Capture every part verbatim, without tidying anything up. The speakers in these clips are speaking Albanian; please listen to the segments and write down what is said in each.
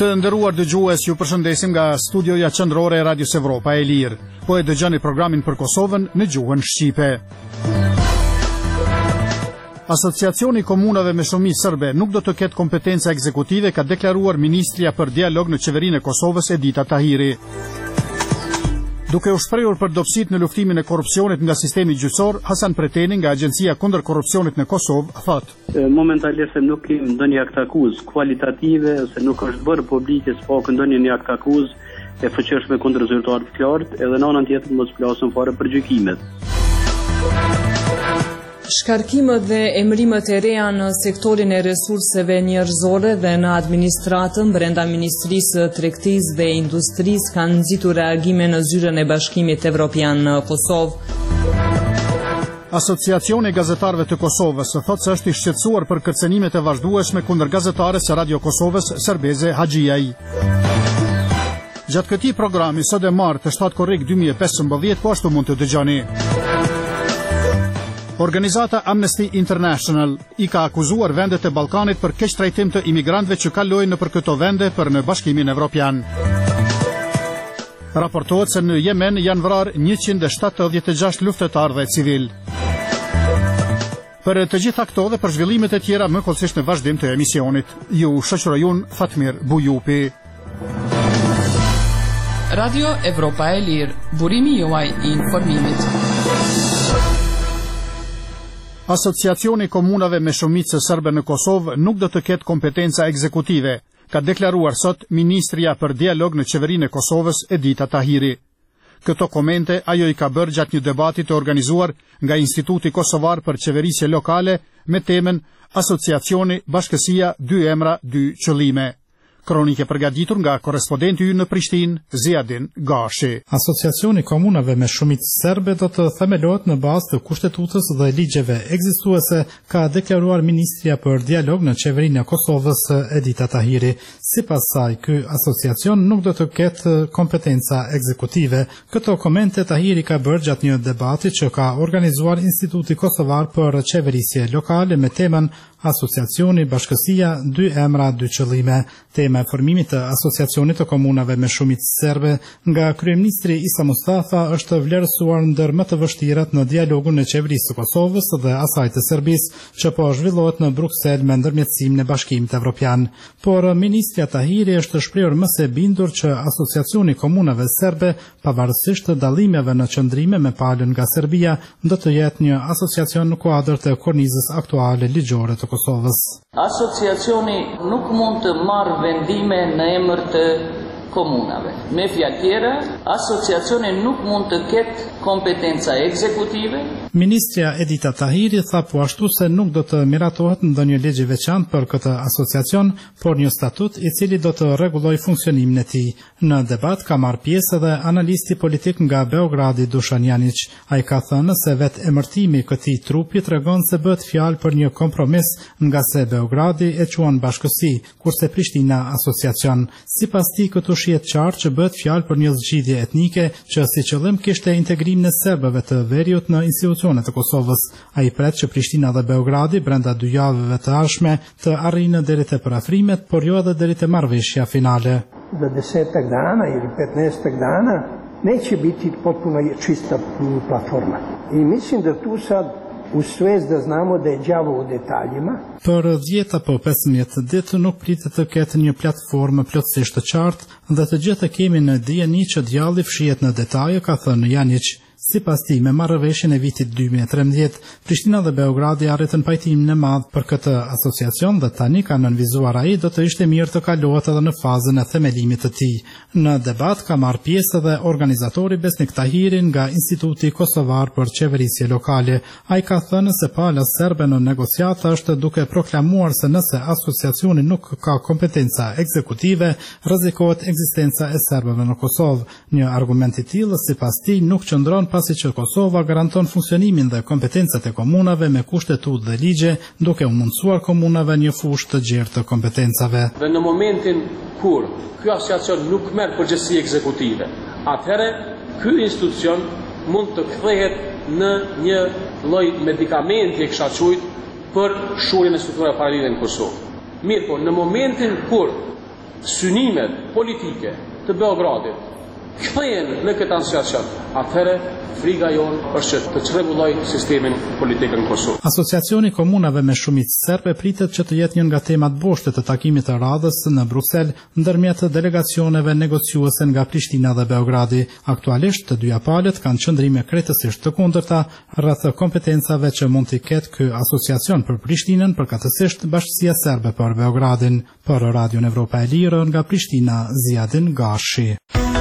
Të nderuar dëgjues, ju përshëndesim nga studioja qendrore e Radios Evropa e Lirë. Po e dëgjoni programin për Kosovën në gjuhën shqipe. Asociacioni Komunave me Shumicë Serbe nuk do të ketë kompetenca ekzekutive, ka deklaruar Ministria për Dialog në Qeverinë e Kosovës Edita Tahiri. Duke u shprehur për dobësitë në luftimin e korrupsionit nga sistemi gjyqësor, Hasan Preteni nga Agjencia kundër Korrupsionit në Kosovë thotë: Momentalisht nuk kemi ndonjë akt akuzë kualitative ose nuk është bërë publike s'po ndonjë një akt akuzë e fuqishme kundër zyrtarit të qartë, edhe në anën tjetër mos flasim fare për gjykimet. Shkarkimet dhe emërimet e reja në sektorin e resurseve njerëzore dhe në administratën brenda Ministrisë së Tregtisë dhe Industrisë kanë nxitur reagime në zyrën e Bashkimit Evropian në Kosovë. Asociacioni i Gazetarëve të Kosovës thotë se është i shqetësuar për kërcënimet e vazhdueshme kundër gazetares së Radio Kosovës Serbeze Haxhiaj. Gjatë këtij programi sot e martë të shtatë korrik dy mijë e pesëmbëdhjetë, po ashtu mund të dëgjoni. Organizata Amnesty International i ka akuzuar vendet e Ballkanit për keq trajtim të imigrantëve që kalojnë nëpër këto vende për në Bashkimin Evropian. Raportohet se në Yemen janë vrarë njëqind e shtatëdhjetë e gjashtë luftëtarë dhe civil. Për të gjitha këto dhe për zhvillimet e tjera më kollësisht në vazhdim të emisionit, ju shoqëroj unë Fatmir Bujupi. Radio Evropa e Lirë, burimi juaj i informimit. Asociacioni Komunave me Shumicë Serbe në Kosovë nuk do të ketë kompetenca ekzekutive, ka deklaruar sot Ministria për Dialog në Qeverinë e Kosovës Edita Tahiri. Këto komente ajo i ka bërë gjatë një debati të organizuar nga Instituti Kosovar për Qeverisje Lokale me temën Asociacioni Bashkësia dy emra dy qëllime. Kronike përgatitur nga korrespondenti ynë në Prishtinë, Ziadin Gashi. Asociacioni Komunave me Shumicë Serbe do të themelohet në bazë të kushtetutës dhe ligjeve ekzistuese, ka deklaruar Ministria për Dialog në Qeverinë e Kosovës Edita Tahiri. Sipas saj, ky asociacion nuk do të ketë kompetenca ekzekutive. Këto komente Tahiri ka bërë gjatë një debati që ka organizuar Instituti Kosovar për Qeverisje Lokale me temën Asociacioni Bashkësia dy emra dy qëllime. Tema e formimit të Asociacionit të Komunave me Shumicë Serbe nga kryeministri Isa Mustafa është vlerësuar ndër më të vështirat në dialogun e qeverisë së Kosovës dhe asaj të Serbisë, që po zhvillohet në Bruksel me ndërmjetësimin e Bashkimit Evropian. Por ministria Tahiri është shprehur më së bindur që Asociacioni Komunave Serbe, pavarësisht të dallimeve në qëndrime me palën nga Serbia, do të jetë një asociacion në kuadër të kornizës aktuale ligjore të Kosovës. Asociacioni nuk mund të marrë vendime në emër të komunave. Me fjalë tjera, asociacioni nuk mund të ketë kompetenca ekzekutive. Ministria Edita Tahiri tha po ashtu se nuk do të miratohet ndonjë ligj i veçantë për këtë asociacion, por një statut i cili do të rregullojë funksionimin e tij. Në debat ka marrë pjesë edhe analisti politik nga Beogradi Dušan Janić. Ai ka thënë se vetë emërtimi i këtij trupi tregon se bëhet fjalë për një kompromis, nga se Beogradi e quan bashkësi, kurse Prishtina asociacion. Sipas tij, këtu shihet qartë që bëhet fjalë për një zgjidhje etnike që si qëllim kishte integrimin e serbëve të veriut në institucionet e Kosovës. Ai pret që Prishtina dhe Beogradi brenda dy javëve të ardhshme të arrijnë deri te parafrimet, por jo edhe deri te marrëveshja finale. Za desetak dana ili petnaestak dana neće biti potpuno čista platforma. I mislim da tu sad u svest da znamo da je đavo u detaljima. Për dhjetë apo pesëmbëdhjetë ditë nuk pritet të ketë një platformë plotësisht të qartë dhe të gjithë kemi në dijeni që djalli fshihet në detaje, ka thënë Janić. Sipas tij, me marrëveshjen e vitit dy mijë e trembëdhjetë, Prishtina dhe Beogradi arritën pajtimin e madh për këtë asociacion dhe tani ka nënvizuar ai do të ishte mirë të kalohet edhe në fazën e themelimit të tij. Në debat ka marrë pjesë edhe organizatori Besnik Tahiri nga Instituti Kosovar për Qeverisje Lokale. Ai ka thënë se pala serbe në negociata është duke proklamuar se nëse asociacioni nuk ka kompetenca ekzekutive, rrezikohet ekzistenca e serbëve në Kosovë. Një argument i tillë sipas tij nuk qëndron pasi që Kosova garanton funksionimin dhe kompetencat e komunave me kushtetut dhe ligje, duke u mundësuar komunave një fushë të gjerë të kompetencave. Dhe në momentin kur ky asociacion nuk merr përgjegjësi ekzekutive, atëherë ky institucion mund të kthehet në një lloj medikamenti, e kisha thujt, për shurjen e strukturave paralele në Kosovë. Mirë po, në momentin kur synimet politike të Beogradit kthehen në këtë asociacion, atëherë friga jonë është që të çrregulloj sistemin politik në Kosovë. Asociacioni komunave me shumicë serbe pritet që të jetë një nga temat boshte të takimit të radhës në Bruksel ndërmjet delegacioneve negociuese nga Prishtina dhe Beogradi. Aktualisht të dyja palët kanë qëndrime krejtësisht të kundërta rreth kompetencave që mund t'i ketë ky asociacion për Prishtinën, përkatësisht Bashkësia Serbe për Beogradin. Për Radion Evropa e Lirë nga Prishtina, Ziadin Gashi.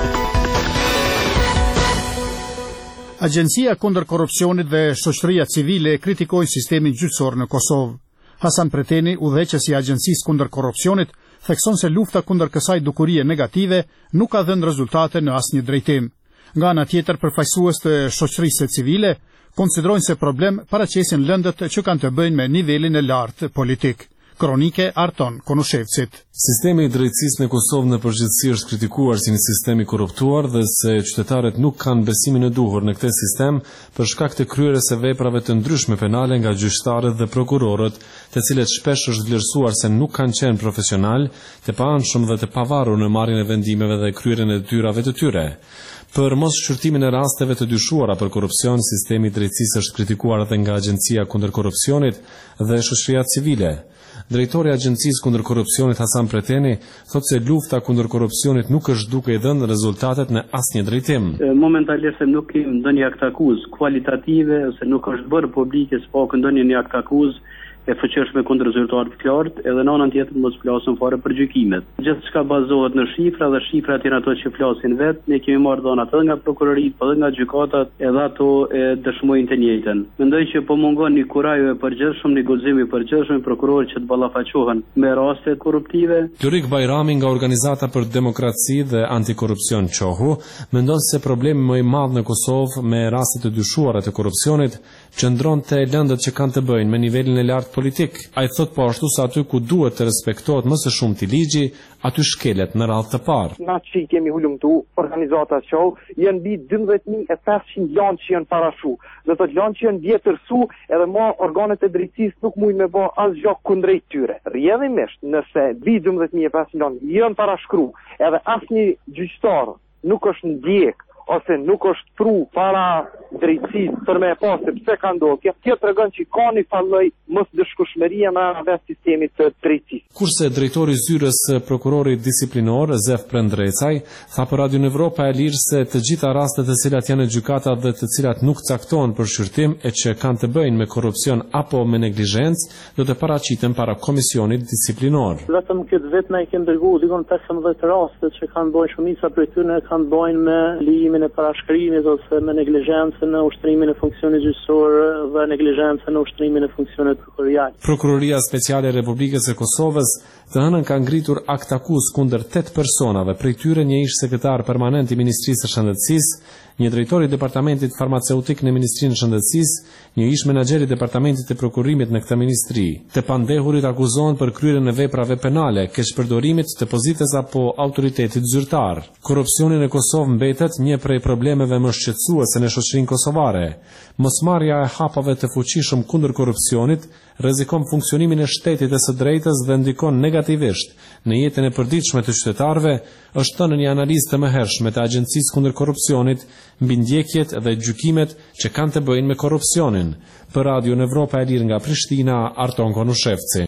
Agjencia kundër korrupsionit dhe shoqëria civile kritikojnë sistemin gjyqësor në Kosovë. Hasan Preteni, udhëheqësi i Agjencisë kundër korrupsionit, thekson se lufta kundër kësaj dukurie negative nuk ka dhënë rezultate në asnjë drejtim. Nga ana tjetër, përfaqësues të shoqërisë civile konsiderojnë se problem paraqesin lëndët që kanë të bëjnë me nivelin e lartë politik. Kronike Arton Konushevcit. Sistemi i drejtësisë në Kosovë në përgjithësi është kritikuar si një sistem i korruptuar dhe se qytetarët nuk kanë besimin e duhur në këtë sistem për shkak të kryerjes së veprave të ndryshme penale nga gjyqtarët dhe prokurorët, të cilët shpesh është vlerësuar se nuk kanë qenë profesional, të paanshëm dhe të pavarur në marrjen e vendimeve dhe kryerjen e detyrave të tyre. Për mos shqyrtimin e rasteve të dyshuara për korrupsion, sistemi i drejtësisë është kritikuar edhe nga Agjencia kundër korrupsionit dhe shoqëria civile. Drejtori i Agjencisë kundër korrupsionit Hasan Preteni thotë se lufta kundër korrupsionit nuk është duke i dhënë rezultatet në asnjë drejtim. Momentalisht nuk kemi ndonjë akt akuzë kualitative ose nuk është bërë publike s'po ndonjë akt akuzë e fuqishme kundër zyrtarit të qartë, edhe në anën tjetër mos flasim fare për gjykimet. Gjithçka bazohet në shifra dhe shifrat janë ato që flasin vetë. Ne kemi marrë dhënat edhe nga prokuroritë, po edhe nga gjykatat, edhe ato e dëshmojnë të njëjtën. Mendoj që po mungon një kurajë e përgjithshëm, një guxim i përgjithshëm prokurorë që të ballafaqohen me raste korruptive. Lurik Bajrami nga Organizata për Demokraci dhe Antikorrupsion Qohu mendon se problemi më i madh në Kosovë me raste të dyshuara të korrupsionit qëndron te lëndët që kanë të bëjnë me nivelin e lartë politik. Ai thot po ashtu se aty ku duhet të respektohet më së shumti ligji, aty shkelet në radhë të parë. Na që kemi hulumtu organizata që janë mbi dymbëdhjetë mijë e pesëqind lanë që janë parashu. Dhe të lanë që janë vjetërsu edhe ma organet e drejtësisë nuk mujnë me bë asgjë kundrejt tyre. Rrjedhimisht nëse mbi dymbëdhjetë mijë e pesëqind lanë janë parashkru edhe asnjë gjyqtar nuk është ndjek ose nuk është pru para drejtësisë për me e pa se pse ka ndodhur. Kjo tregon që ka një falloj mos dëshkueshmëria në vetë sistemit të drejtësisë. Kurse drejtori i zyrës prokurorit disiplinor Zef Prendrecaj tha për Radion Evropa e Lirë se të gjitha rastet të cilat janë në gjykata dhe të cilat nuk caktohen për shqyrtim e që kanë të bëjnë me korrupsion apo me neglizhencë do të paraqiten para komisionit disiplinor. Vetëm këtë vit na i kanë dërguar dikon pesëmbëdhjetë raste që kanë bëjnë shumica prej tyre kanë bëjnë me lijimin e parashkrimit ose me neglizhencë në ushtrimin e funksionit gjyqësor dhe neglizhencë në ushtrimin e funksionit prokurorial. Prokuroria Speciale e Republikës së Kosovës të hënën ka ngritur akt akuzë kundër tetë personave, prej tyre një ish sekretar permanent i Ministrisë së Shëndetësisë, një drejtori i Departamentit Farmaceutik në Ministrinë e Shëndetësisë, një ish menaxher i Departamentit të Prokurimit në këtë ministri. Të pandehurit akuzohen për kryerjen e veprave penale, keqpërdorimit të pozitës apo autoritetit zyrtar. Korrupsioni në Kosovë mbetet një prej problemeve më shqetësuese në shoqërinë kosovare. Mosmarrja e hapave të fuqishëm kundër korrupsionit rrezikon funksionimin e shtetit e së drejtës dhe ndikon negativisht në jetën e përditshme të qytetarëve, është thënë në një analizë të mëhershme të Agjencisë kundër korrupsionit mbi ndjekjet dhe gjykimet që kanë të bëjnë me korrupsionin. Për Radion Evropa e Lirë nga Prishtina, Arton Konushevci.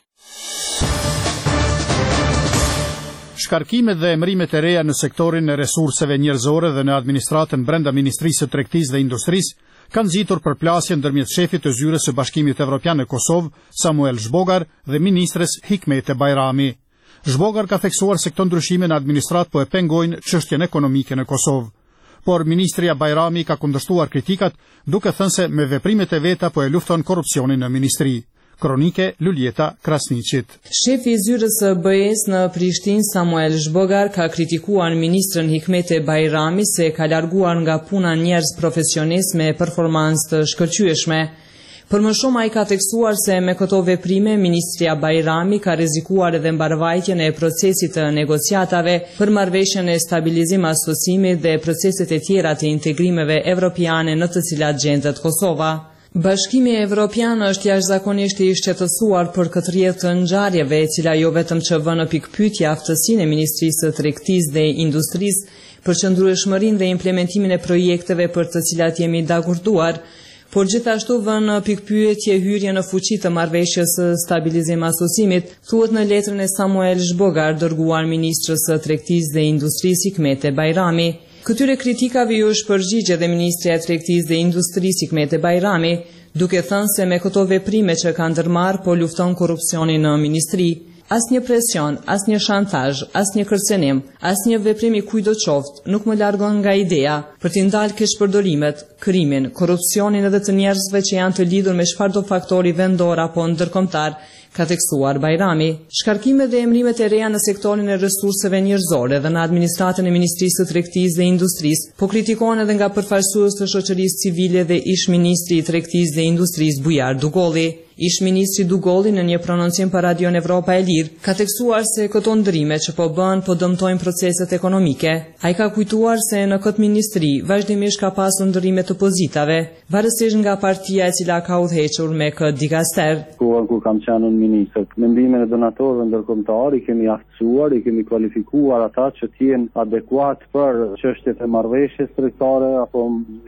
Shkarkimet dhe emrimet e reja në sektorin e resurseve njerëzore dhe në administratën brenda Ministrisë së Tregtisë dhe Industrisë kanë nxitur përplasje ndërmjet shefit të zyrës së Bashkimit Evropian në Kosovë, Samuel Zhbogar, dhe ministres Hikmete Bajrami. Zhbogar ka theksuar se këto ndryshime në administratë po e pengojnë çështjen ekonomike në Kosovë. Por ministria Bajrami ka kundërshtuar kritikat, duke thënë se me veprimet e veta po e lufton korrupsionin në ministri. Kronike Luljeta Krasniqit. Shefi i zyrës së B E-s në Prishtinë, Samuel Zhbogar, ka kritikuar ministrën Hikmete Bajrami se ka larguar nga puna njerëz profesionistë me performancë të shkëlqyeshme. Për më shumë ai ka theksuar se me këto veprime ministria Bajrami ka rrezikuar edhe mbarvajtjen e procesit të negociatave për marrëveshjen e stabilizim asociimit dhe proceset e tjera të integrimeve evropiane në të cilat gjendet Kosova. Bashkimi Evropian është jashtëzakonisht i shqetësuar për këtë rrjedhë të ngjarjeve, e cila jo vetëm që vë në pikpyetje aftësinë e Ministrisë së Tregtisë dhe Industrisë për qëndrueshmërinë dhe implementimin e projekteve për të cilat jemi dakorduar, por gjithashtu vë në pikpyetje hyrje në fuqi të marrëveshjes së stabilizim asocimit, thuhet në letrën e Samuel Zhbogar dërguar Ministrës së Tregtisë dhe Industrisë Hikmete Bajrami. Këtyre kritikave ju është përgjigje dhe Ministrja e Tregtisë dhe Industrisë Hikmete Bajrami, duke thënë se me këto veprime që ka ndërmarrë po lufton korrupsionin në ministri. Asnjë presion, asnjë shantazh, asnjë kërcenim, asnjë veprim i kujdo qoftë nuk më largon nga ideja për t'i ndalë keqpërdorimet, krimin, korrupsionin edhe të njerëzve që janë të lidhur me çfarëdo faktori vendor apo ndërkombëtar, ka theksuar Bajrami. Shkarkimet dhe emrimet e reja në sektorin e resurseve njerëzore dhe në administratën e Ministrisë së Tregtisë dhe Industrisë po kritikohen edhe nga përfaqësues të shoqërisë civile dhe ish ministri i Tregtisë dhe Industrisë Bujar Dugolli. Ish ministri Dugolli në një prononcim për Radion Evropa e Lirë ka theksuar se këto ndrime që po bën po dëmtojnë proceset ekonomike. Ai ka kujtuar se në këtë ministri vazhdimisht ka pasur ndrime të pozitave, varësisht nga partia e cila ka udhëhequr me këtë dikaster. Kur kam qenë ministër, mendimin e donatorëve ndërkombëtar i kemi aftësuar, i kemi kualifikuar ata që të jenë adekuat për çështjet e marrëveshjes tregtare apo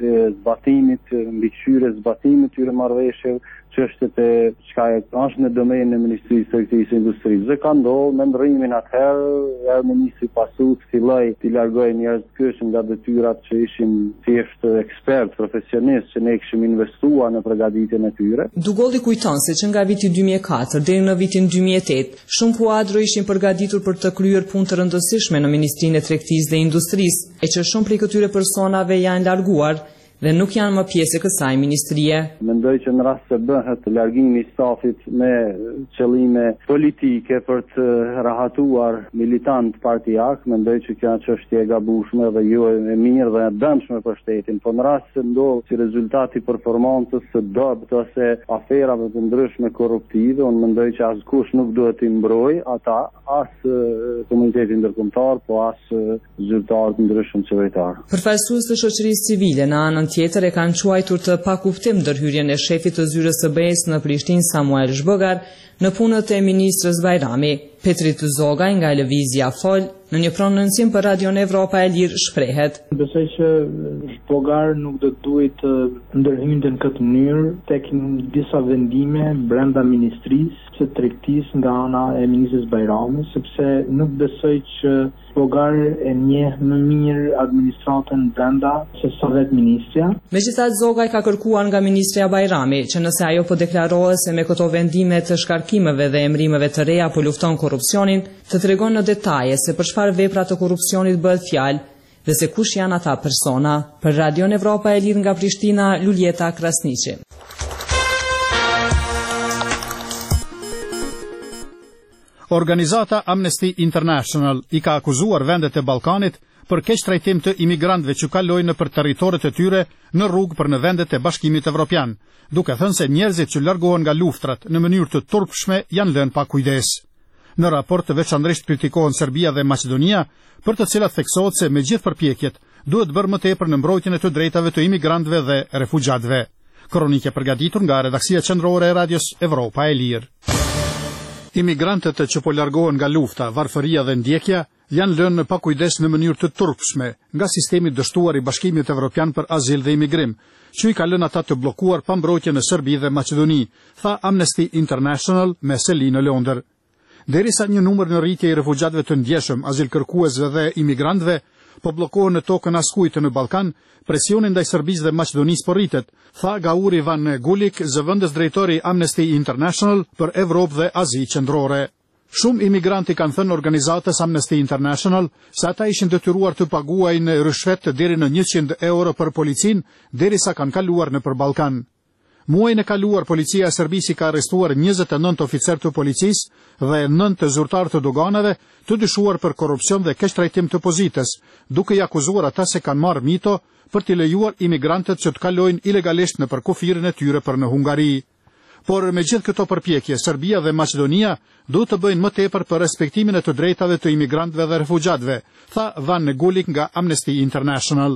zbatimit, mbikëqyrjes zbatimit të këtyre marrëveshjeve, çështjet e çka është në domenën e Ministrisë së Tregtisë dhe Industrisë. Dhe ka ndodhur me ndrrimin atëherë, edhe ministri pasut filloi të largojë njerëz të këqij nga detyrat që ishin thjesht ekspert, profesionistë që ne kishim investuar në përgatitjen e tyre. Dugolli kujton se që nga viti dy mijë e katër deri në vitin dy mijë e tetë, shumë kuadro ishin përgatitur për të kryer punë të rëndësishme në Ministrinë e Tregtisë dhe Industrisë, e që shumë prej këtyre personave janë larguar dhe nuk janë më pjesë e kësaj ministrie. Mendoj që në rast se bëhet largimi i stafit me qëllime politike për të rahatuar militant partijak, mendoj që kjo është çështje e gabueshme dhe jo e mirë dhe e dëmshme për shtetin. Po në rast se ndodh si rezultati i performancës së dobt ose aferave të ndryshme korruptive, unë mendoj që askush nuk duhet i mbrojë ata, as komuniteti ndërkombëtar, po as zyrtarë të ndryshëm qeveritar. Përfaqësues të shoqërisë civile në anën tjetër e kanë quajtur të pakuptim ndërhyrjen e shefit të zyrës së be es në Prishtinë Samuel Zhbogar në punët e ministrës Bajrami. Petrit Zogaj nga Lëvizja Fol në një prononcim për Radion Evropa e Lirë shprehet. Besoj që Zhbogar nuk do të duhet të ndërhynte në këtë mënyrë tek disa vendime brenda Ministrisë së Tregtisë nga ana e ministrës Bajrami, sepse nuk besoj që Zhbogar e njeh më mirë administratën brenda se sa vetë ministrja. Megjithatë, Zogaj ka kërkuar nga ministrja Bajrami që nëse ajo po deklarohet se me këto vendime të shkarkimeve dhe emrimeve të reja po lufton korrupsionin, të tregon në detaje se për çfarë vepra të korrupsionit bëhet fjalë dhe se kush janë ata persona. Për Radion Evropa e Lirë nga Prishtina, Luljeta Krasniqi. Organizata Amnesty International i ka akuzuar vendet e Ballkanit për keq trajtim të imigrantëve që kalojnë nëpër territoret e tyre në rrugë për në vendet e Bashkimit Evropian, duke thënë se njerëzit që largohen nga luftrat në mënyrë të turpshme janë lënë pa kujdes. Në raport veçanërisht kritikohen Serbia dhe Maqedonia, për të cilat theksohet se me gjithë përpjekjet duhet bërë më tepër në mbrojtjen e të drejtave të imigrantëve dhe refugjatëve. Kronike përgatitur nga redaksia qendrore e Radios Evropa e Lirë. Imigrantët që po largohen nga lufta, varfëria dhe ndjekja janë lënë në pakujdes në mënyrë të turpshme nga sistemi dështuar i Bashkimit Evropian për azil dhe imigrim, që i ka lënë ata të bllokuar pa mbrojtje në Serbi dhe Maqedoni, tha Amnesty International me seli në Londër. Derisa një numër në rritje i refugjatëve të ndjeshëm, azilkërkuesve dhe imigrantëve po bllokohen në tokën askujtë në Ballkan, presionin ndaj Serbisë dhe Maqedonisë po rritet, tha Gauri Van Gulik, zëvendës drejtori Amnesty International për Evropë dhe Azi Qendrore. Shumë imigranti kanë thënë organizatës Amnesty International se ata ishin detyruar të paguajnë rishvet deri në njëqind euro për policin derisa kanë kaluar nëpër Ballkan. Muajin e kaluar policia e Serbisë ka arrestuar njëzet e nëntë oficer të policisë dhe nëntë zyrtar të doganave të dyshuar për korrupsion dhe keq trajtim të pozitës, duke i akuzuar ata se kanë marrë mito për t'i lejuar imigrantët që të kalojnë ilegalisht nëpër kufirin e tyre për në Hungari. Por me gjithë këto përpjekje, Serbia dhe Maqedonia duhet të bëjnë më tepër për respektimin e të drejtave të imigrantëve dhe refugjatëve, tha Van Gulik nga Amnesty International.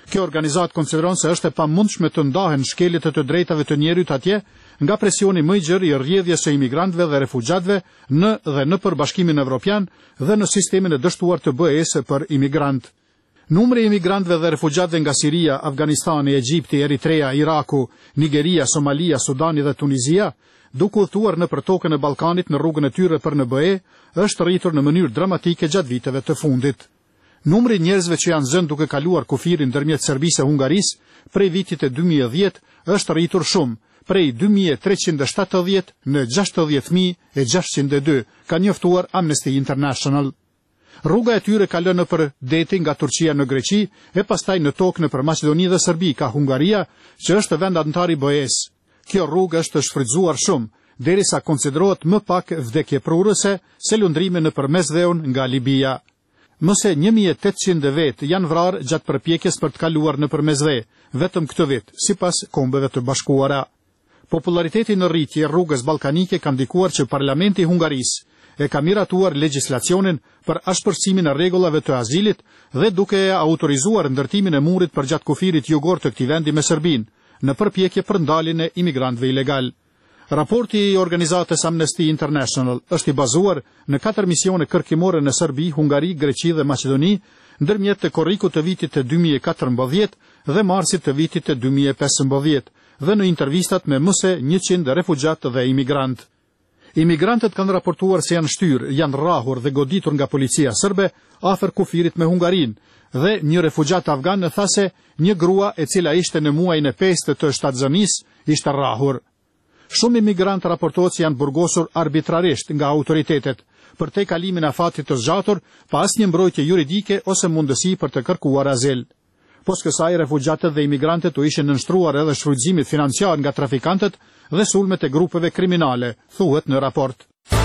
Kjo organizat konsideron se është e pamundshme të ndahen shkeljet e të drejtave të njerit atje nga presioni më i gjerë i rrjedhjes së imigrantëve dhe refugjatëve në dhe nëpër Bashkimin Evropian dhe në sistemin e dështuar të B E S për imigrantë. Numri i imigrantëve dhe refugjatëve nga Siria, Afganistani, Egjipti, Eritrea, Iraku, Nigeria, Somalia, Sudani dhe Tunizia, duke udhëtuar nëpër tokën e Ballkanit në rrugën e tyre për në B E, është rritur në mënyrë dramatike gjatë viteve të fundit. Numri i njerëzve që janë zënë duke kaluar kufirin ndërmjet Serbisë e Hungarisë prej vitit e dy mijë e dhjetë është rritur shumë, prej dy mijë e treqind e shtatëdhjetë në gjashtëdhjetë mijë e gjashtëqind e dy, ka njoftuar Amnesty International. Rruga e tyre ka lënë nëpër deti nga Turqia në Greqi e pastaj në tokë nëpër Maqedoni dhe Serbi ka Hungaria, që është vend anëtar i B E S. Kjo rrugë është shfrytzuar shumë, derisa konsiderohet më pak vdekje prurëse se lundrime nëpër Mesdheun nga Libia. Më se një mijë e tetëqind vet janë vrarë gjatë përpjekjes për të kaluar nëpër Mesdhe, vetëm këtë vit, sipas Kombeve të Bashkuara. Populariteti në rritje rrugës ballkanike ka ndikuar që Parlamenti i Hungarisë e ka miratuar legjislacionin për ashpërsimin e rregullave të azilit dhe duke e autorizuar ndërtimin e murit për gjatë kufirit jugor të këtij vendi me Serbinë, në përpjekje për ndaljen e imigrantëve ilegal. Raporti i organizatës Amnesty International është i bazuar në katër misione kërkimore në Serbi, Hungari, Greqi dhe Maqedoni, ndërmjet të korrikut të vitit të dy mijë e katërmbëdhjetë dhe marsit të vitit të dy mijë e pesëmbëdhjetë dhe në intervistat me më se njëqind refugjatë dhe imigrantë. Imigrantët kanë raportuar se janë shtyrë, janë rrahur dhe goditur nga policia serbe afër kufirit me Hungarinë, dhe një refugjat afgan tha se një grua e cila ishte në muajin e pestë të shtatëzanisë ishte rrahur. Shumë imigrantë raportohet se janë burgosur arbitrarisht nga autoritetet për te kalimin e afatit të zgjatur pa asnjë mbrojtje juridike ose mundësi për të kërkuar azil. Pos kësaj, refugjatët dhe imigrantët u ishin nënshtruar edhe shfrytëzimit financiar nga trafikantët dhe sulmet e grupeve kriminale, thuhet në raport.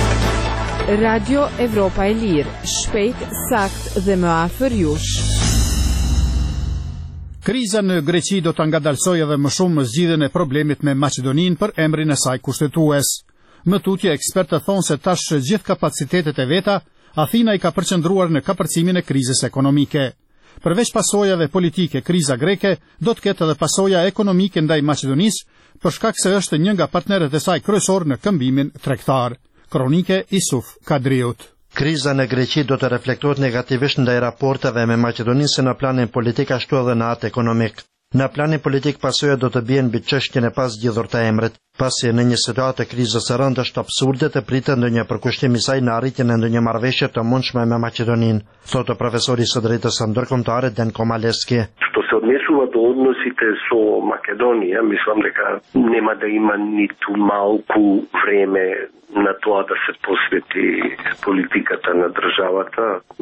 Radio Evropa e Lirë, shpejt, sakt dhe më afër jush. Kriza në Greqi do të ngadalsojë edhe më shumë zgjidhjen e problemit me Maqedoninë për emrin e saj kushtetues. Më tutje, ekspertët thonë se tash gjithë kapacitetet e veta, Athina i ka përqendruar në kapërcimin e krizës ekonomike. Përveç pasojave politike, kriza greke do të ketë edhe pasoja ekonomike ndaj Maqedonisë, për shkak se është një nga partnerët e saj kryesor në këmbimin tregtar. Kronike Isuf Kadriut. Kriza në Greqi do të reflektohet negativisht ndaj raporteve me Maqedoninë në planin politik ashtu edhe në atë ekonomik. Në planin politik pasoja do të bien mbi çështjen e pasgjidhur të emrit, pasi në një situatë të krizës së rëndë është absurde të pritet ndonjë përkushtim i saj në arritjen e ndonjë marrëveshje të mundshme me Maqedoninë, thotë profesori i së drejtës ndërkombëtare Denko Maleski. Što se odnesува до односите со Македонија, мислам дека нема да има ниту малку време на тоа да се посвети политиката на државата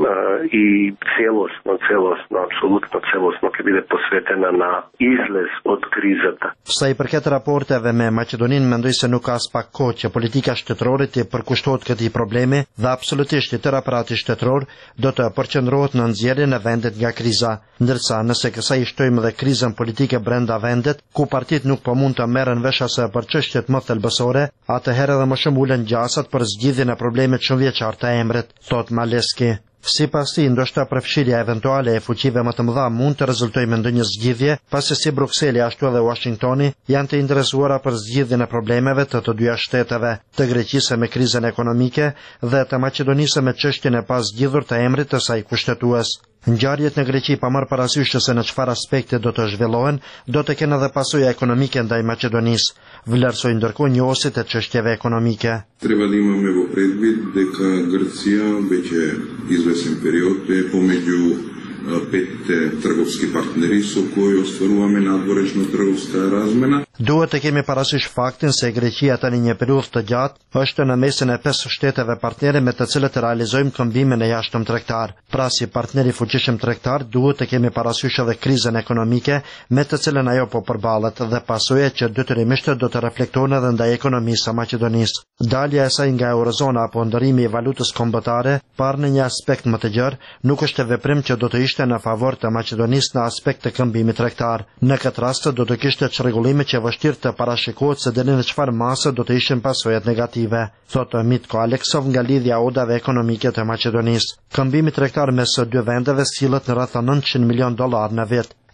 и целосно, целосно, апсолутно целосно ќе биде посветена на излез од кризата. Sa i përket raporteve me Maqedoninë, mendoj se nuk ka as pak kohë që politika shtetërore të përkushtohet këtij problemi dhe absolutisht i tërë aparati shtetëror do të përqendrohet në nxjerrjen e vendit nga kriza, ndërsa nëse kësaj i shtojmë dhe krizën politike brenda vendet, ku partitë nuk po mund të merren vesh as për çështjet më thelbësore, atëherë edhe më shumë ulen gjasat për zgjidhjen e problemit shumëvjeçar të emrit, thot Maleski. Sipas tij, ndoshta përfshirja eventuale e fuqive më të mëdha mund të rezultojë me ndonjë zgjidhje, pasi si Brukseli ashtu edhe Washingtoni janë të interesuara për zgjidhjen e problemeve të të dyja shteteve, të Greqisë me krizën ekonomike dhe të Maqedonisë me çështjen e pasgjidhur të emrit të saj kushtetues. Ngjarjet në Greqi pa marrë parasysh se në çfarë aspekte do të zhvillohen, do të kenë edhe pasoja ekonomike ndaj Maqedonisë, vlerësoi ndërkohë njohësit e çështjeve ekonomike. Treba da imаме во предвид дека Грција веќе извесен период е помеѓу петте трговски партнери со кои остваруваме надворешна трговска размена. Duhet të kemi parasysh faktin se Greqia tani një periudhë të gjatë është në mesin e pesë shteteve partnere me të cilët realizojmë këmbimin e jashtëm tregtar. Pra si partneri fuqishëm tregtar duhet të kemi parasysh edhe krizën ekonomike me të cilën ajo po përballet dhe pasojat që detyrimisht do të reflektohen edhe ndaj ekonomisë së Maqedonisë. Dalja e saj nga eurozona apo ndërrimi i valutës kombëtare, parë në një aspekt më të gjerë, nuk është veprim që do të ishte në favor të Maqedonisë në aspekt të këmbimit tregtar. Në këtë rast do të kishte çrregullime që vështirë të parashikohet se deri në çfarë mase do të ishin pasojat negative, thotë Mitko Aleksov nga lidhja odave ekonomike të Maqedonisë. Këmbimi tregtar mes së dy vendeve sillet në rreth nëntëqind milion dollar në vit.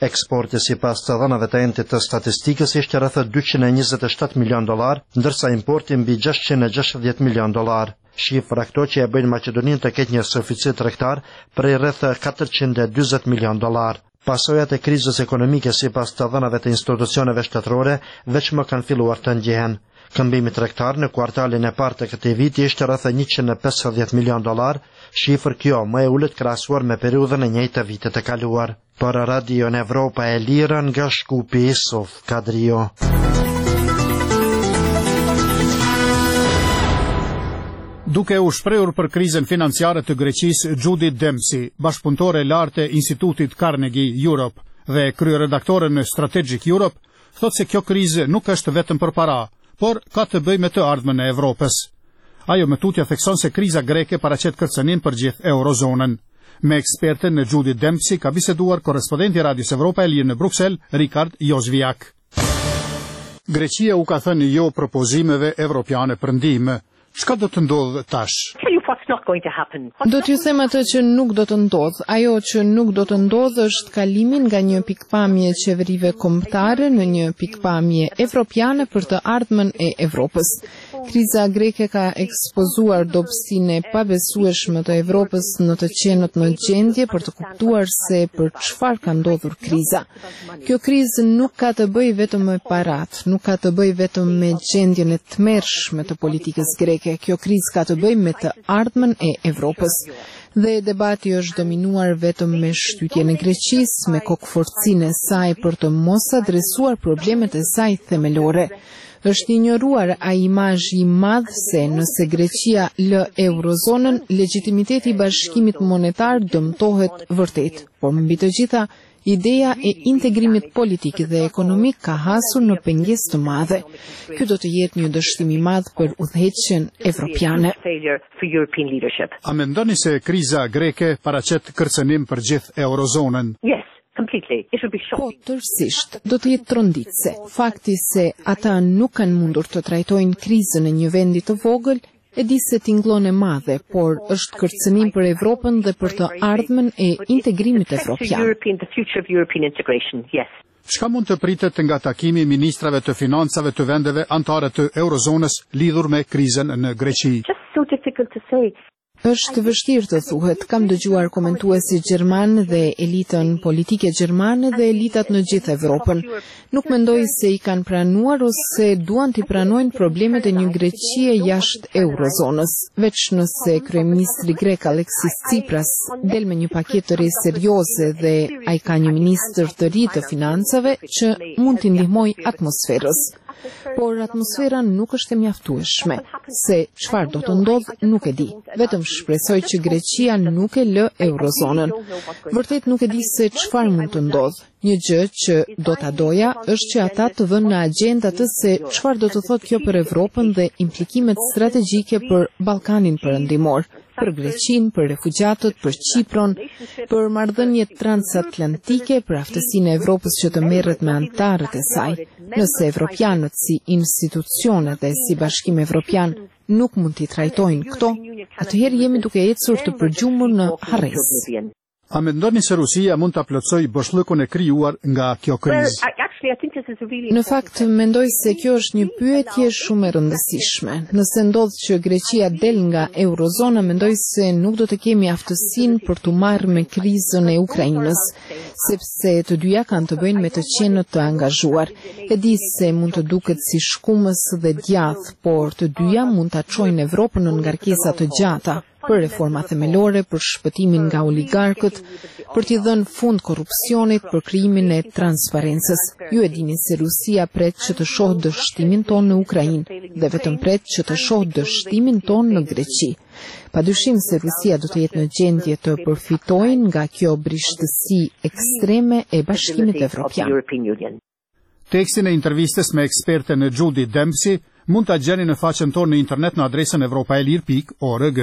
Eksporti sipas të dhënave të entit të statistikës ishte rreth dyqind e njëzet e shtat milion dollar, ndërsa importi mbi gjashtëqind e gjashtëdhjetë milion dollar. Shifra këto që e bëjnë Maqedoninë të ketë një suficit tregtar prej rreth katërqind e dyzet milion dollar. Pasojat e krizës ekonomike sipas të dhënave të institucioneve shtetërore veç më kanë filluar të ndjehen. Këmbimi tregtar në kvartalin e parë të këtij viti ishte rreth njëqind e pesëdhjetë milion dollar, shifër kjo më e ulët krahasuar me periudhën e njëjtë të vitit të kaluar. Për Radio Evropa e Lirë nga Shkupi Isuf Kadrio. Duke u shprehur për krizën financiare të Greqisë, Judith Dempsey, bashkëpunëtore e lartë e Institutit Carnegie Europe dhe kryeredaktore në Strategic Europe, thotë se kjo krizë nuk është vetëm për para, por ka të bëjë me të ardhmen e Evropës. Ajo me tutje thekson se kriza greke paraqet kërcënim për gjithë eurozonën. Me ekspertën në Judith Dempsey ka biseduar korrespondenti i Radios Evropa e Lirë në Bruksel, Rikard Jozviak. Greqia u ka thënë jo propozimeve evropiane për ndihmë. Çka do të ndodhë tash? Do t'ju them atë që nuk do të ndodhë. Ajo që nuk do të ndodhë është kalimi nga një pikpamje qeverive kombëtare në një pikpamje evropiane për të ardhmen e Evropës. Kriza greke ka ekspozuar dobësinë e pabesueshme të Evropës në të qenët në gjendje për të kuptuar se për çfarë ka ndodhur kriza. Kjo krizë nuk ka të bëjë vetëm me parat, nuk ka të bëjë vetëm me gjendjen e tmerrshme të politikës greke. Kjo krizë ka të bëjë me të ardhmen e Evropës. Dhe debati është dominuar vetëm me shtytjen e Greqisë, me kokëforcinë e saj për të mos adresuar problemet e saj themelore. Është injoruar ai imazhi i madh se nëse Greqia lë eurozonën, legitimiteti i bashkimit monetar dëmtohet vërtet. Por mbi të gjitha, ideja e integrimit politik dhe ekonomik ka hasur në pengesë të madhe. Ky do të jetë një dështim i madh për udhëheqjen evropiane. A mendoni se kriza greke paraqet kërcënim për gjithë eurozonën? Po, tërësisht, do të jetë tronditse. Fakti se ata nuk kanë mundur të trajtojnë krizën e një vendi të vogël, e di se tingëllon e madhe, por është kërcënim për Evropën dhe për të ardhmen e integrimit evropian. Çka mund të pritet nga takimi i ministrave të financave të vendeve anëtare të eurozonës lidhur me krizën në Greqi? Është vështirë të thuhet. Kam dëgjuar komentuesit gjerman dhe elitën politike gjermane dhe elitat në gjithë Evropën. Nuk mendoj se i kanë pranuar ose duan t'i pranojnë problemet e një Greqie jashtë eurozonës, veç nëse kryeministri grek Alexis Tsipras del me një paketë të re serioze dhe ai ka një ministër të ri të financave që mund t'i ndihmojë atmosferës. Por atmosfera nuk është e mjaftueshme. Se çfarë do të ndodhë nuk e di. Vetëm shpresoj që Greqia nuk e lë eurozonën. Vërtet nuk e di se çfarë mund të ndodhë. Një gjë që do ta doja është që ata të vënë në agjendë atë se çfarë do të thotë kjo për Evropën dhe implikimet strategjike për Ballkanin Perëndimor, për Greqinë, për refugjatët, për Kipron, për marrëdhëniet transatlantike, për aftësinë e Evropës që të merret me anëtarët e saj. Nëse evropianët si institucione dhe si Bashkim Evropian nuk mund t'i trajtojnë këto, atëherë jemi duke ecur të përgjumur në harresë. A mendoni se Rusia mund ta plotësojë boshllëkun e krijuar nga kjo krizë? Në fakt, mendoj se kjo është një pyetje shumë e rëndësishme. Nëse ndodh që Greqia del nga eurozona, mendoj se nuk do të kemi aftësinë për t'u marrë me krizën e Ukrainës, sepse të dyja kanë të bëjnë me të qenët të angazhuar. E di se mund të duket si shkumës dhe djath, por të dyja mund ta çojnë Evropën në ngarkesa të gjata për reforma themelore, për shpëtimin nga oligarkët, për t'i dhënë fund korrupsionit, për krijimin e transparencës. Ju e dini se Rusia pret që të shohë dështimin tonë në Ukrainë dhe vetëm pret që të shohë dështimin tonë në Greqi. Padyshim se Rusia do të jetë në gjendje të përfitojë nga kjo brishtësi ekstreme e Bashkimit Evropian. Tekstin e intervistës me ekspertën e Judith Dempsey mund ta gjeni në faqen tonë në internet në adresën evropaelir pikë org.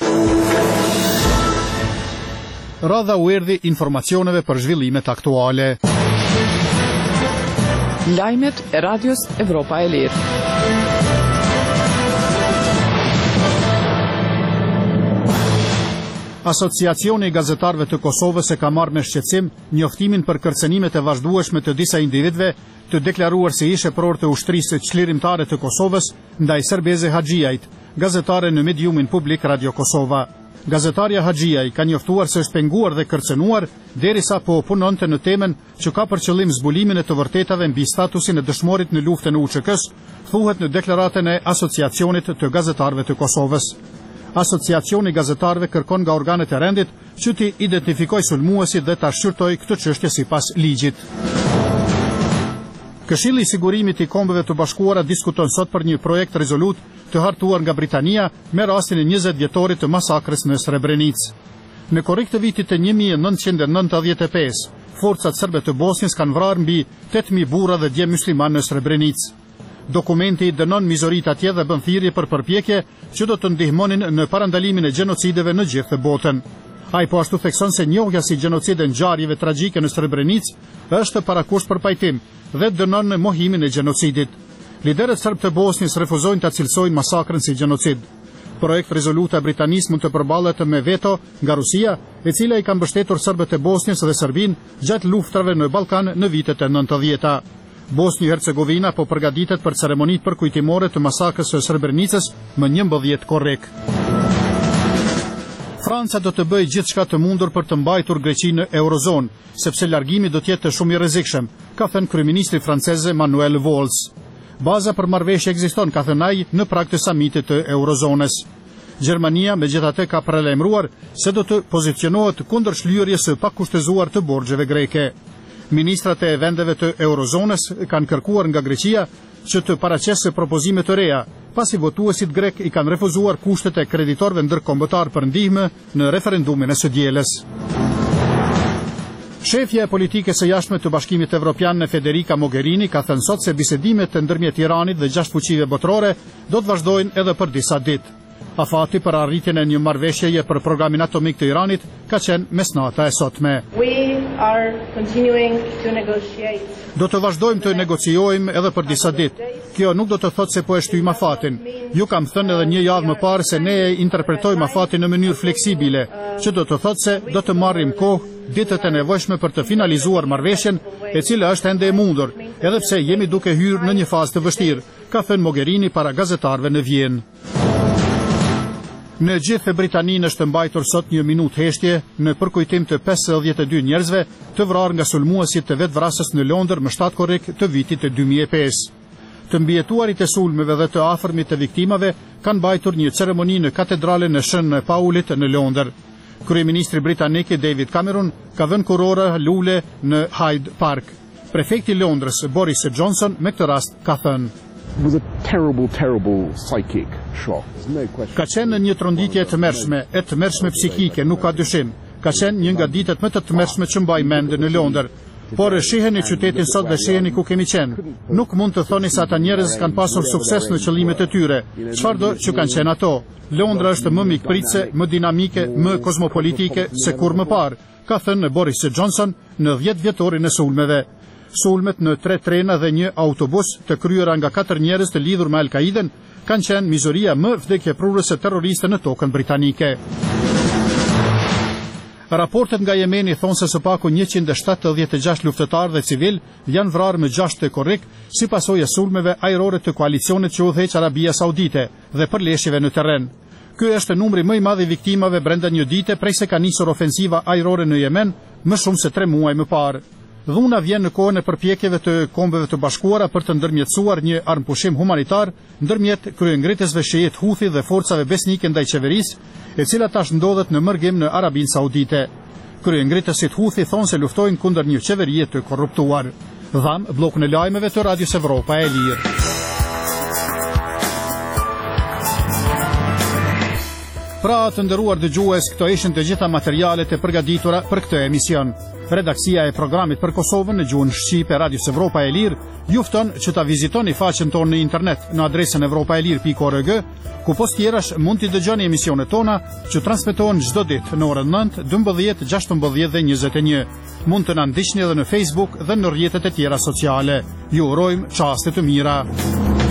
Radha u erdhi informacioneve për zhvillimet aktuale. Lajmet e Radios Evropa e Lirë. Asociacioni i gazetarëve të Kosovës e ka marrë me shqetësim njoftimin për kërcënimet e vazhdueshme të disa individëve të deklaruar se ishe prorë të ushtrisë çlirimtare të Kosovës ndaj Serbeze Haxhiajt, gazetare në mediumin publik Radio Kosova. Gazetarja Haxhiaj ka njoftuar se është penguar dhe kërcënuar derisa po punonte në temën që ka për qëllim zbulimin e të vërtetave mbi statusin e dëshmorit në luftën e U Ç K-s, thuhet në deklaratën e Asociacionit të Gazetarëve të Kosovës. Asociacioni i gazetarëve kërkon nga organet e rendit që t'i identifikojë sulmuesit dhe ta shqyrtojë këtë çështje sipas ligjit. Këshilli i Sigurimit i Kombeve të Bashkuara diskuton sot për një projekt rezolut të hartuar nga Britania me rastin e njëzet vjetorit të masakrës në Srebrenicë. Në korrik të vitit të një mijë e nëntëqind e nëntëdhjetë e pesë, forcat serbe të Bosnjës kanë vrarë mbi tetë mijë burra dhe djem musliman në Srebrenicë. Dokumenti dënon mizorit atje dhe bën thirrje për përpjekje që do të ndihmonin në parandalimin e gjenocideve në gjithë botën. Ai po ashtu thekson se njohja si gjenocid e ngjarjeve tragjike në Srebrenicë është parakusht për pajtim dhe dënon në mohimin e gjenocidit. Liderët serb të Bosnjës refuzojnë ta cilësojnë masakrën si gjenocid. Projekt rezoluta e Britanisë mund të përballet me veto nga Rusia, e cila i ka mbështetur serbët e Bosnjës dhe Serbinë gjatë luftrave në Ballkan në vitet e nëntëdhjeta. Bosnjë-Hercegovina po përgatitet për ceremonitë përkujtimore të masakrës së Srebrenicës më njëmbëdhjetë korrik. Franca do të bëjë gjithçka të mundur për të mbajtur Greqinë në Eurozonë, sepse largimi do të jetë shumë i rrezikshëm, ka thënë kryeministri francez Manuel Valls. Baza për marrëveshje ekziston, ka thënë ai, në prag të samitit të Eurozonës. Gjermania megjithatë ka paralajmëruar se do të pozicionohet kundër shlyerjes së pakushtëzuar të borxheve greke. Ministrat e vendeve të Eurozonës kanë kërkuar nga Greqia që të paraqesë propozime të reja, pasi votuesit grek i kanë refuzuar kushtet e kreditorëve ndërkombëtar për ndihmë në referendumin e së dielës. Shefja e politikës së jashtme të Bashkimit Evropian Federica Mogherini ka thënë sot se bisedimet ndërmjet Iranit dhe gjashtë fuqive botërore do të vazhdojnë edhe për disa ditë. Afati për arritjen e një marrëveshjeje për programin atomik të Iranit ka qenë mesnata e sotme. Do të vazhdojmë të negociojmë edhe për disa ditë. Kjo nuk do të thotë se po e shtyjmë afatin. Ju kam thënë edhe një javë më parë se ne e interpretojmë afatin në mënyrë fleksibile, që do të thotë se do të marrim kohë, ditët e nevojshme për të finalizuar marrëveshjen, e cila është ende e mundur, edhe pse jemi duke hyrë në një fazë të vështirë, ka thënë Mogherini para gazetarëve në Vjenë. Në gjithë Britaninë është mbajtur sot një minutë heshtje në përkujtim të pesëdhjetë e dy njerëzve të vrarë nga sulmuesit të vetvrasës në Londër më shtatë korrik të vitit të dy mijë e pesë. Të mbijetuarit e sulmeve dhe të afërmit të viktimave kanë mbajtur një ceremoni në katedralen e Shën Paulit në Londër. Kryeministri britanik David Cameron ka vënë kurorë lule në Hyde Park. Prefekti i Londrës Boris Johnson me këtë rast ka thënë: was a terrible, terrible psychic shock. No question. Ka qenë një tronditje e tmerrshme, e tmerrshme psikike, nuk ka dyshim. Ka qenë një nga ditët më të tmerrshme që mbaj mend në Londër. Por shiheni qytetin sot dhe shiheni ku kemi qenë. Nuk mund të thoni se ata njerëz kanë pasur sukses në qëllimet e tyre. Çfarëdo që kanë qenë ato. Londra është më mikpritse, më dinamike, më kozmopolitike se kur më parë, ka thënë Boris Johnson në dhjetë vjetorin e sulmeve. Sulmet në tre trena dhe një autobus të kryera nga katër njerëz të lidhur me Al-Qaiden kanë qenë mizoria më vdekjeprurëse terroriste në tokën britanike. Raportet nga Jemeni thonë se së paku njëqind e shtatëdhjetë e gjashtë luftëtarë dhe civil janë vrarë më gjashtë korrik si pasojë e sulmeve ajrore të koalicionit që udhëheq Arabia Saudite dhe përleshjeve në terren. Ky është numri më i madh i viktimave brenda një dite prej se ka nisur ofensiva ajrore në Yemen më shumë se tre muaj më parë. Dhuna vjen në kohën e përpjekjeve të Kombeve të Bashkuara për të ndërmjetësuar një armpushim humanitar ndërmjet kryengritësve shiit Houthi dhe forcave besnike ndaj qeverisë, e cila tash ndodhet në mërgim në Arabinë Saudite. Kryengritësit Houthi thonë se luftojnë kundër një qeverie të korruptuar. Dham bllokun e lajmeve të Radios Evropa e Lirë. Pra të nderuar dëgjues, këto ishin të gjitha materialet e përgatitura për këtë emision. Redaksia e programit për Kosovën në gjuhën shqipe Radios Evropa e Lirë ju fton që ta vizitoni faqen tonë në internet në adresën evropaelir pikë org, ku post tjerash mund t'i dëgjoni emisionet tona që transmetohen çdo ditë në orën nëntë, dymbëdhjetë, gjashtëmbëdhjetë dhe njëzet e një. Mund të na ndiqni edhe në Facebook dhe në rrjetet e tjera sociale. Ju urojmë çaste të mira.